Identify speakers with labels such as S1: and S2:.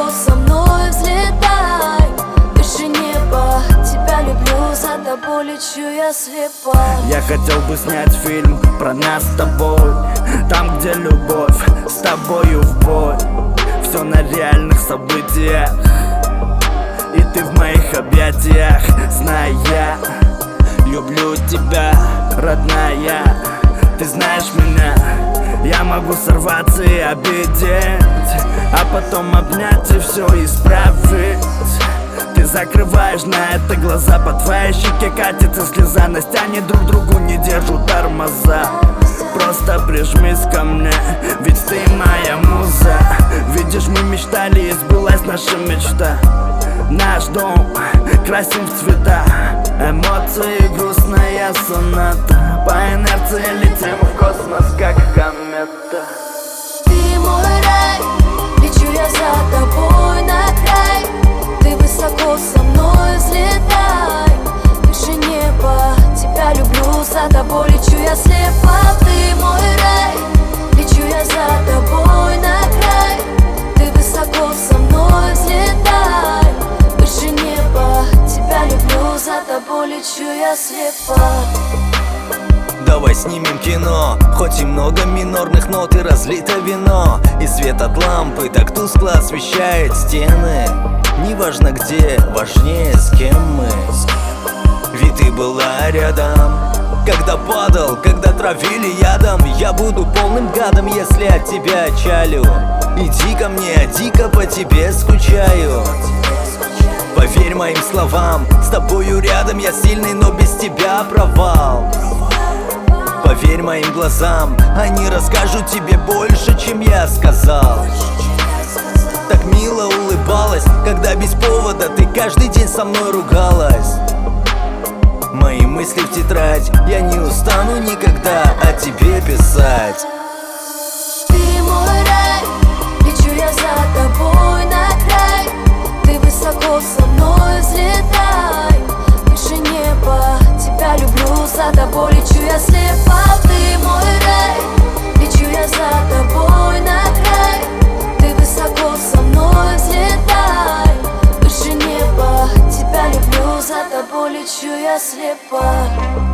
S1: высоко со мной взлетай, выше неба. Тебя люблю, за тобой лечу я слепа.
S2: Я хотел бы снять фильм про нас с тобой, там, где любовь с тобою в бой. Все на реальных событиях, и ты в моих объятиях. Знай, я люблю тебя, родная. Ты знаешь меня, я могу сорваться и обидеть, а потом обнять и все исправить. Ты закрываешь на это глаза, по твоей щеке катится слеза. Нас тянет друг другу, не держу тормоза. Просто прижмись ко мне, ведь ты моя муза. Видишь, мы мечтали, и сбылась наша мечта. Наш дом красим в цвета, эмоции, грустная соната. По инерции летим в космос, как комета.
S1: Ты мой рай, лечу я за тобой на край. Ты высоко со мной взлетай, выше неба. Тебя люблю, за тобой лечу я слепа. Ты мой рай, лечу я за тобой на край. Ты высоко со мной взлетай, выше неба. Тебя люблю, за тобой лечу я слепа.
S3: Давай снимем кино, хоть и много минорных нот и разлито вино, и свет от лампы так тускло освещает стены. Неважно где, важнее с кем мы. Ведь ты была рядом, когда падал, когда травили ядом. Я буду полным гадом, если от тебя отчалю. Иди ко мне, я дико по тебе скучаю. Поверь моим словам, с тобою рядом я сильный, но без тебя провал. Поверь моим глазам, они расскажут тебе больше, чем я сказал. Так мило улыбалась, когда без повода ты каждый день со мной ругалась. Мои мысли в тетрадь, я не устану никогда о тебе писать.
S1: Ты мой рай, лечу я за тобой на край. Ты высоко со мной взлетай, выше неба. Тебя люблю, за тобой лечу я слепа. Ты мой рай, лечу я за тобой на край. Ты высоко со мной взлетай, выше неба. Тебя люблю, за тобой лечу я слепа.